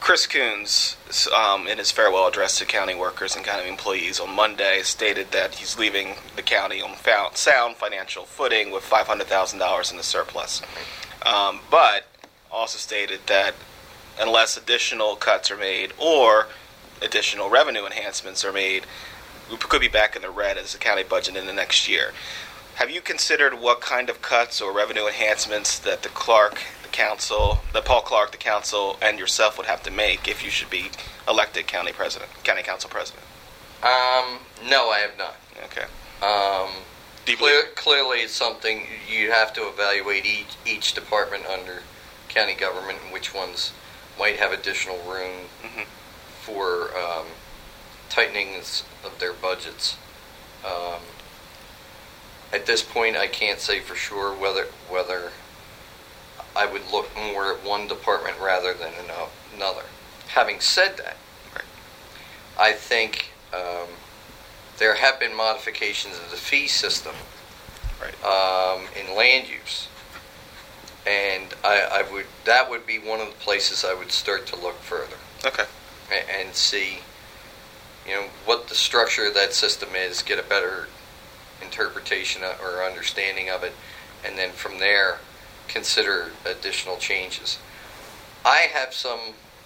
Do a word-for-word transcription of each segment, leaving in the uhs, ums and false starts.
Chris Coons, um, in his farewell address to county workers and county employees on Monday, stated that he's leaving the county on sound financial footing with five hundred thousand dollars in the surplus. Um, but also stated that unless additional cuts are made or additional revenue enhancements are made, we could be back in the red as a county budget in the next year. Have you considered what kind of cuts or revenue enhancements that the Clark, the council, that Paul Clark, the council, and yourself would have to make if you should be elected county president, county council president? Um, no, I have not. Okay. Um, Do clear, clearly, it's something you have to evaluate each each department under county government and which ones might have additional room mm-hmm. for um, tightenings of their budgets. Um, At this point, I can't say for sure whether whether I would look more at one department rather than another. Having said that, right. I think um, there have been modifications of the fee system right. um, in land use, and I, I would that would be one of the places I would start to look further. Okay. And, and see, you know, what the structure of that system is, get a better interpretation or understanding of it, and then from there consider additional changes. I have some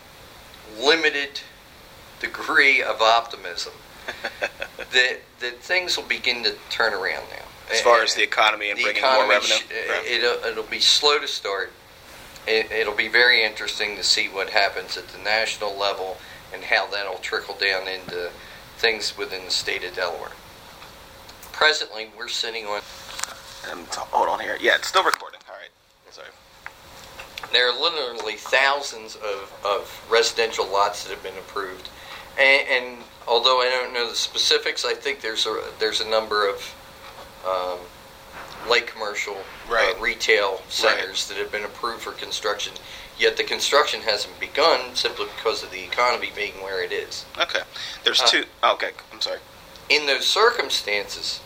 limited degree of optimism that that things will begin to turn around now. As far as the economy and the bringing economy, more revenue? It, it'll, it'll be slow to start. It, it'll be very interesting to see what happens at the national level and how that'll trickle down into things within the state of Delaware. Presently, we're sitting on... Um, hold on here. Yeah, it's still recording. All right. Sorry. There are literally thousands of, of residential lots that have been approved. And, and although I don't know the specifics, I think there's a, there's a number of um, light commercial right. uh, retail centers right. that have been approved for construction. Yet the construction hasn't begun simply because of the economy being where it is. Okay. There's uh, two... Oh, okay, I'm sorry. In those circumstances...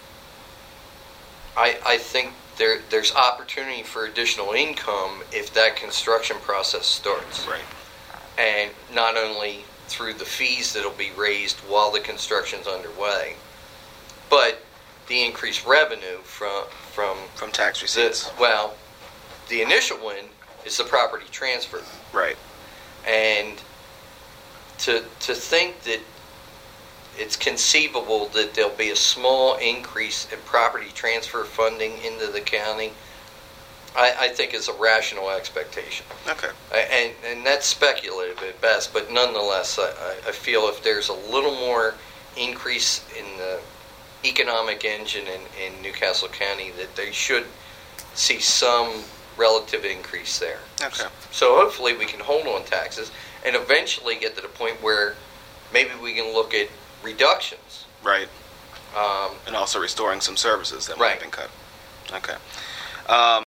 I, I think there there's opportunity for additional income if that construction process starts. Right. And not only through the fees that'll be raised while the construction's underway, but the increased revenue from from from tax receipts. The, well, the initial one is the property transfer. Right. And to to think that it's conceivable that there'll be a small increase in property transfer funding into the county, I, I think is a rational expectation. Okay. And and that's speculative at best, but nonetheless, I, I feel if there's a little more increase in the economic engine in, in Newcastle County, that they should see some relative increase there. Okay. So hopefully we can hold on taxes and eventually get to the point where maybe we can look at reductions. Right. Um, and also restoring some services that might right. have been cut. Okay. Um,